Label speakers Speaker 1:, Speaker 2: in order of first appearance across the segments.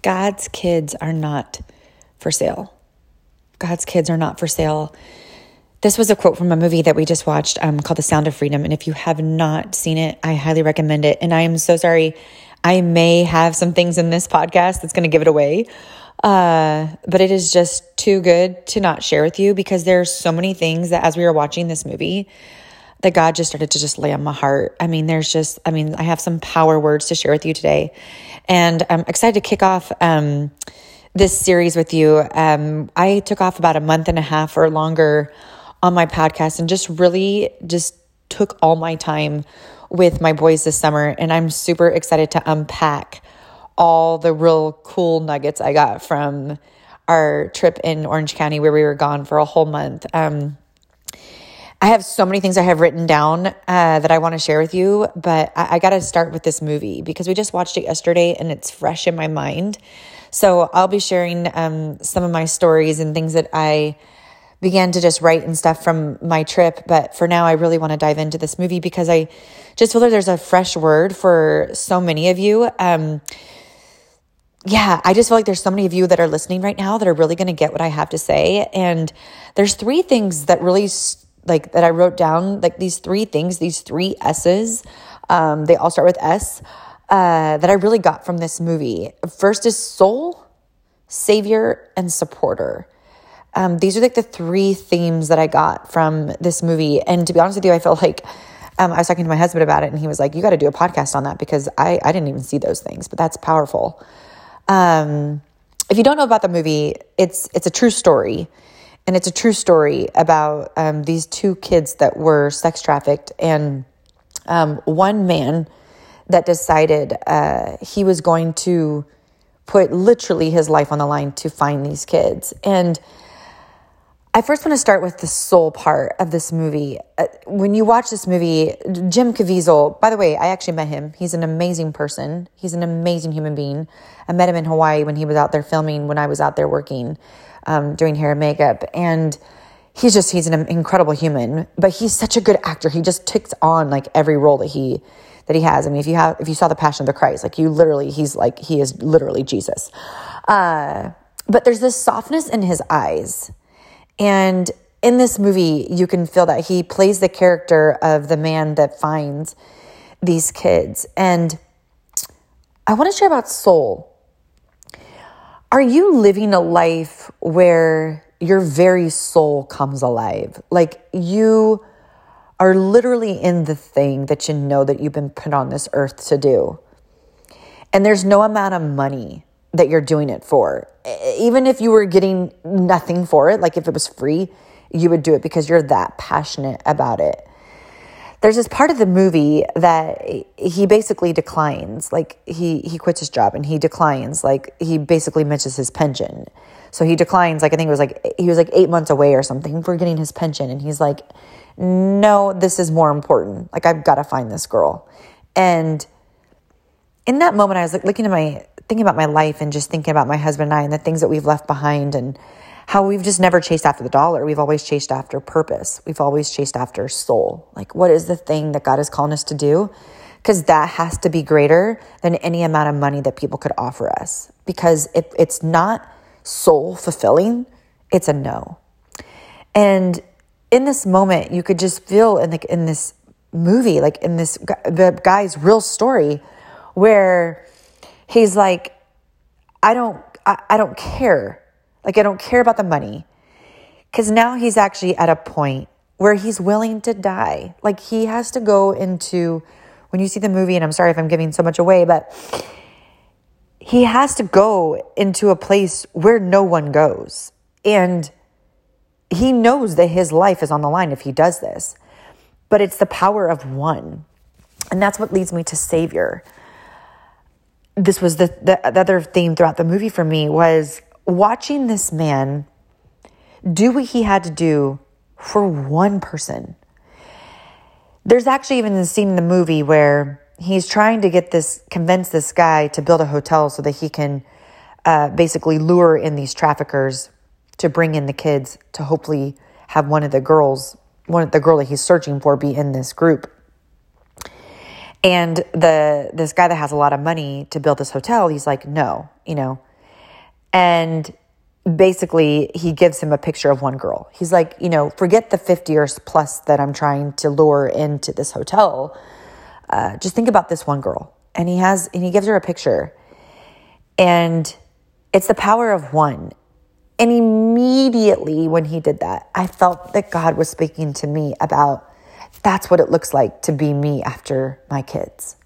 Speaker 1: God's kids are not for sale. God's kids are not for sale. This was a quote from a movie that we just watched called The Sound of Freedom. And if you have not seen it, I highly recommend it. And I am so sorry. I may have some things in this podcast that's going to give it away. But it is just too good to not share with you, because there's so many things that as we were watching this movie that God just started to just lay on my heart. I have some power words to share with you today, and I'm excited to kick off, this series with you. I took off about a month and a half or longer on my podcast and just really just took all my time with my boys this summer. And I'm super excited to unpack all the real cool nuggets I got from our trip in Orange County, where we were gone for a whole month. I have so many things I have written down that I want to share with you, but I got to start with this movie because we just watched it yesterday and it's fresh in my mind. So I'll be sharing some of my stories and things that I began to just write and stuff from my trip. But for now, I really want to dive into this movie because I just feel that there's a fresh word for so many of you. I just feel like there's so many of you that are listening right now that are really going to get what I have to say. And there's three things that really that I wrote down, like these three things, these three S's, they all start with S, that I really got from this movie. First is soul, savior, and supporter. These are like the three themes that I got from this movie. And to be honest with you, I felt like I was talking to my husband about it, and he was like, you got to do a podcast on that, because I didn't even see those things, but that's powerful. If you don't know about the movie, it's a true story. And it's a true story about these two kids that were sex trafficked, and one man that decided he was going to put literally his life on the line to find these kids. And I first want to start with the soul part of this movie. When you watch this movie, Jim Caviezel, by the way, I actually met him. He's an amazing person. He's an amazing human being. I met him in Hawaii when he was out there filming, when I was out there working, doing hair and makeup. And he's an incredible human, but he's such a good actor. He just ticks on like every role that he has. I mean, if you saw The Passion of the Christ, he is literally Jesus. But there's this softness in his eyes. And in this movie, you can feel that he plays the character of the man that finds these kids. And I want to share about soul. Are you living a life where your very soul comes alive? Like you are literally in the thing that you know that you've been put on this earth to do. And there's no amount of money that you're doing it for. Even if you were getting nothing for it, like if it was free, you would do it because you're that passionate about it. There's this part of the movie that he basically declines, like he quits his job and he declines, like he basically misses his pension. So he declines, like I think it was like, he was like 8 months away or something for getting his pension. And he's like, no, this is more important. Like I've got to find this girl. And in that moment, I was like thinking about my life and just thinking about my husband and I and the things that we've left behind and how we've just never chased after the dollar. We've always chased after purpose. We've always chased after soul. Like, what is the thing that God is calling us to do? Because that has to be greater than any amount of money that people could offer us. Because if it's not soul fulfilling, it's a no. And in this moment, you could just feel in this movie, like in the guy's real story, where he's like, I don't care. Like, I don't care about the money. Because now he's actually at a point where he's willing to die. Like, he has to go into, when you see the movie, and I'm sorry if I'm giving so much away, but he has to go into a place where no one goes. And he knows that his life is on the line if he does this. But it's the power of one. And that's what leads me to Savior. This was the other theme throughout the movie for me, was watching this man do what he had to do for one person. There's actually even a scene in the movie where he's trying to convince this guy to build a hotel so that he can basically lure in these traffickers to bring in the kids to hopefully have the girl that he's searching for be in this group. And this guy that has a lot of money to build this hotel, he's like, no, And basically, he gives him a picture of one girl. He's like, you know, forget the 50 or plus that I'm trying to lure into this hotel. Just think about this one girl. And he gives her a picture. And it's the power of one. And immediately when he did that, I felt that God was speaking to me about that's what it looks like to be me after my kids.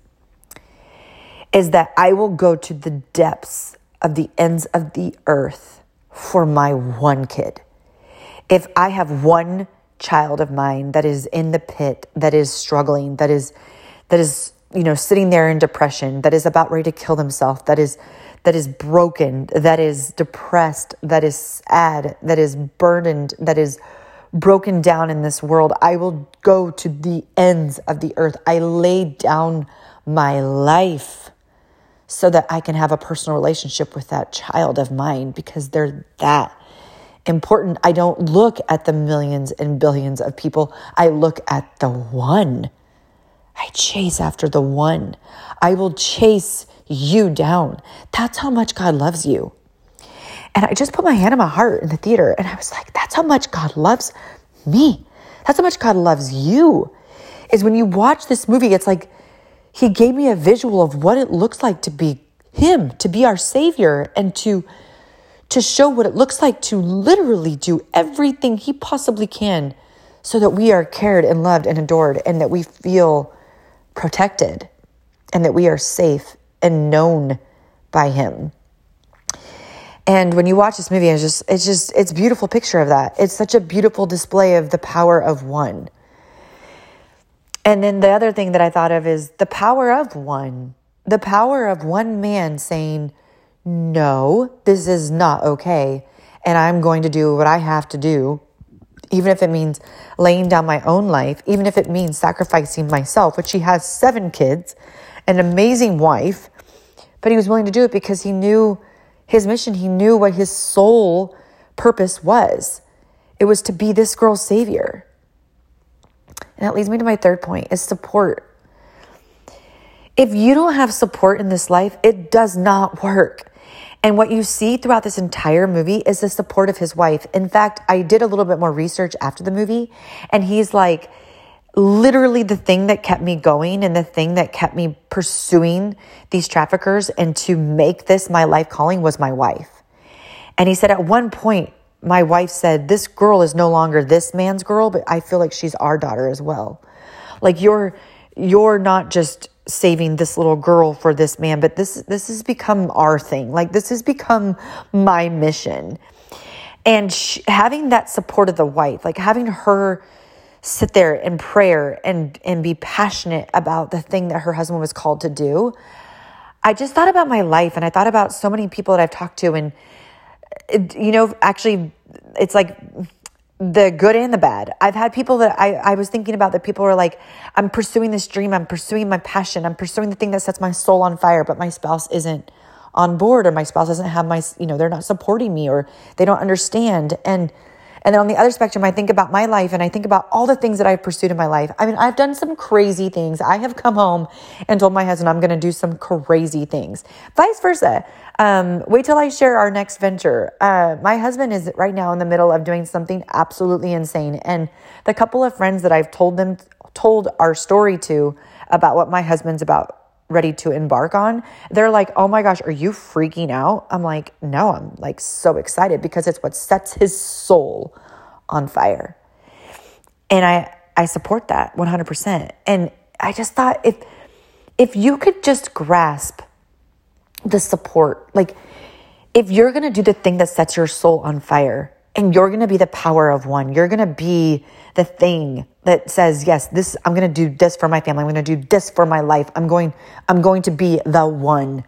Speaker 1: Is that I will go to the depths of the ends of the earth for my one kid. If I have one child of mine that is in the pit, that is struggling, that is, you know, sitting there in depression, that is about ready to kill themselves, that is broken, that is depressed, that is sad, that is burdened, that is broken down in this world, I will go to the ends of the earth. I lay down my life so that I can have a personal relationship with that child of mine because they're that important. I don't look at the millions and billions of people. I look at the one. I chase after the one. I will chase you down. That's how much God loves you. And I just put my hand on my heart in the theater and I was like, that's how much God loves me. That's how much God loves you. Is when you watch this movie, it's like he gave me a visual of what it looks like to be him, to be our Savior, and to show what it looks like to literally do everything he possibly can so that we are cared and loved and adored and that we feel protected and that we are safe and known by him. And when you watch this movie, it's a beautiful picture of that. It's such a beautiful display of the power of one. And then the other thing that I thought of is the power of one man saying, no, this is not okay. And I'm going to do what I have to do, even if it means laying down my own life, even if it means sacrificing myself, which he has 7 kids, an amazing wife, but he was willing to do it because he knew his mission. He knew what his sole purpose was. It was to be this girl's savior. And that leads me to my third point is support. If you don't have support in this life, it does not work. And what you see throughout this entire movie is the support of his wife. In fact, I did a little bit more research after the movie, and he's like, literally the thing that kept me going and the thing that kept me pursuing these traffickers and to make this my life calling was my wife. And he said at one point, my wife said, this girl is no longer this man's girl, but I feel like she's our daughter as well. Like you're not just saving this little girl for this man, but this has become our thing. Like this has become my mission. And having that support of the wife, like having her sit there in prayer and be passionate about the thing that her husband was called to do. I just thought about my life and I thought about so many people that I've talked to and actually, it's like the good and the bad. I've had people that I was thinking about that people were like, I'm pursuing this dream. I'm pursuing my passion. I'm pursuing the thing that sets my soul on fire, but my spouse isn't on board or my spouse doesn't have they're not supporting me or they don't understand. And then on the other spectrum, I think about my life and I think about all the things that I've pursued in my life. I mean, I've done some crazy things. I have come home and told my husband I'm going to do some crazy things. Vice versa. Wait till I share our next venture. My husband is right now in the middle of doing something absolutely insane. And the couple of friends that I've told our story to about what my husband's about ready to embark on, they're like, oh my gosh, are you freaking out? I'm like, no, I'm like so excited because it's what sets his soul on fire. And I support that 100%. And I just thought if you could just grasp the support, like if you're going to do the thing that sets your soul on fire and you're going to be the power of one, you're going to be the thing that says, yes, I'm going to do this for my family. I'm going to do this for my life. I'm going to be the one.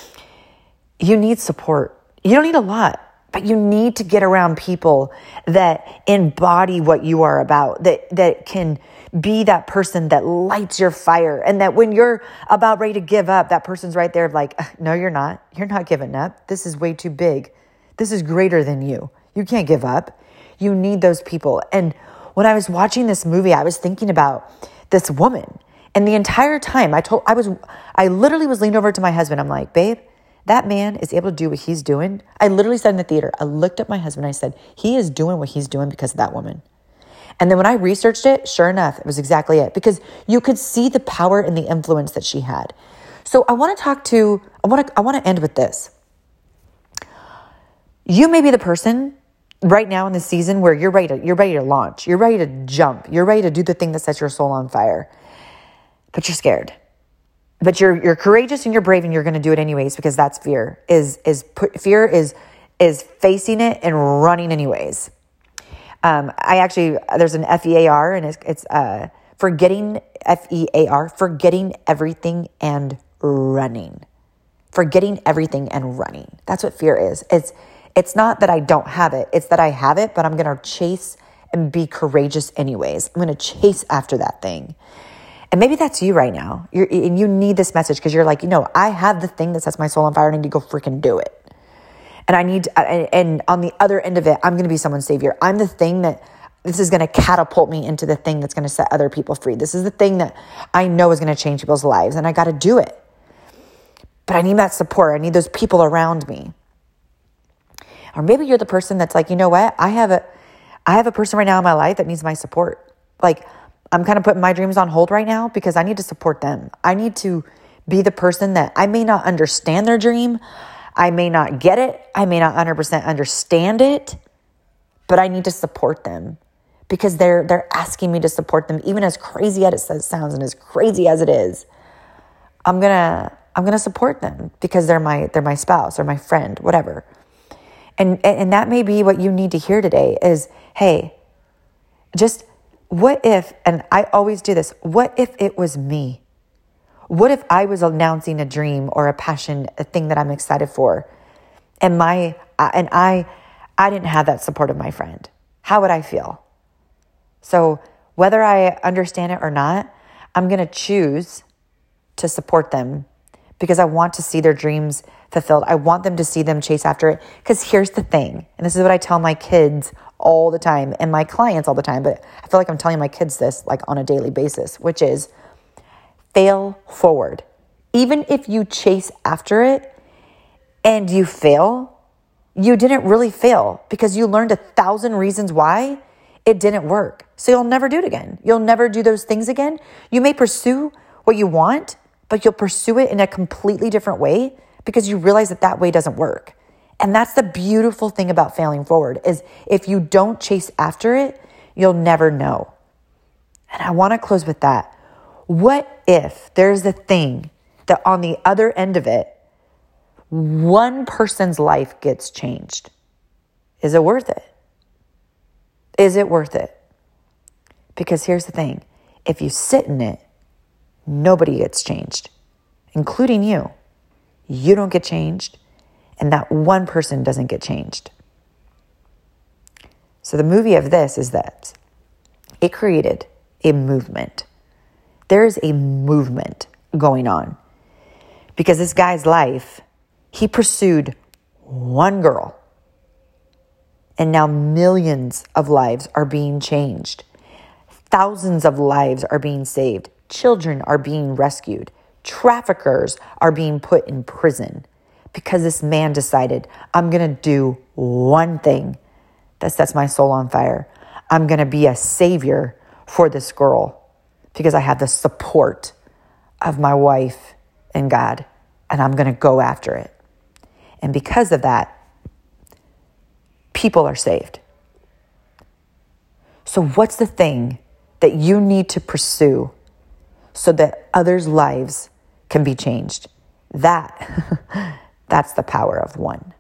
Speaker 1: You need support. You don't need a lot, but you need to get around people that embody what you are about, that can be that person that lights your fire. And that when you're about ready to give up, that person's right there like, no, you're not. You're not giving up. This is way too big. This is greater than you. You can't give up. You need those people. And when I was watching this movie, I was thinking about this woman. And the entire time I literally was leaned over to my husband. I'm like, babe, that man is able to do what he's doing. I literally said in the theater, I looked at my husband, I said, he is doing what he's doing because of that woman. And then when I researched it, sure enough, it was exactly it, because you could see the power and the influence that she had. So I want to end with this. You may be the person right now in the season where you're ready to launch, you're ready to jump, you're ready to do the thing that sets your soul on fire, but you're scared. But you're courageous and you're brave and you're going to do it anyways, because that's fear. Fear is facing it and running anyways. There's an FEAR, and it's forgetting, FEAR, forgetting everything and running. Forgetting everything and running. That's what fear is. It's not that I don't have it. It's that I have it, but I'm going to chase and be courageous anyways. I'm going to chase after that thing. And maybe that's you right now. You need this message because you're like, I have the thing that sets my soul on fire. I need to go freaking do it. And on the other end of it, I'm going to be someone's savior. I'm the thing this is going to catapult me into the thing that's going to set other people free. This is the thing that I know is going to change people's lives, and I got to do it. But I need that support. I need those people around me. Or maybe you're the person that's like, you know what? I have a person right now in my life that needs my support. Like, I'm kind of putting my dreams on hold right now because I need to support them. I need to be the person that I may not understand their dream. I may not get it. I may not 100% understand it, but I need to support them because they're asking me to support them, even as crazy as it sounds and as crazy as it is. I'm gonna support them because they're my spouse or my friend, whatever. And that may be what you need to hear today is, hey, just what if, and I always do this, what if it was me? What if I was announcing a dream or a passion, a thing that I'm excited for, and I didn't have that support of my friend? How would I feel? So whether I understand it or not, I'm going to choose to support them because I want to see their dreams fulfilled. I want them to see them chase after it. Because here's the thing, and this is what I tell my kids all the time and my clients all the time, but I feel like I'm telling my kids this like on a daily basis, which is fail forward. Even if you chase after it and you fail, you didn't really fail because you learned 1,000 reasons why it didn't work. So you'll never do it again. You'll never do those things again. You may pursue what you want, but you'll pursue it in a completely different way because you realize that way doesn't work. And that's the beautiful thing about failing forward is if you don't chase after it, you'll never know. And I want to close with that. What if there's a thing that on the other end of it, one person's life gets changed? Is it worth it? Is it worth it? Because here's the thing. If you sit in it, nobody gets changed, including you. You don't get changed, and that one person doesn't get changed. So the movie of this is that it created a movement. There is a movement going on because this guy's life, he pursued one girl, and now millions of lives are being changed. Thousands of lives are being saved. Children are being rescued. Traffickers are being put in prison because this man decided, I'm going to do one thing that sets my soul on fire. I'm going to be a savior for this girl because I have the support of my wife and God, and I'm going to go after it. And because of that, people are saved. So what's the thing that you need to pursue so that others' lives can be changed? That's the power of one.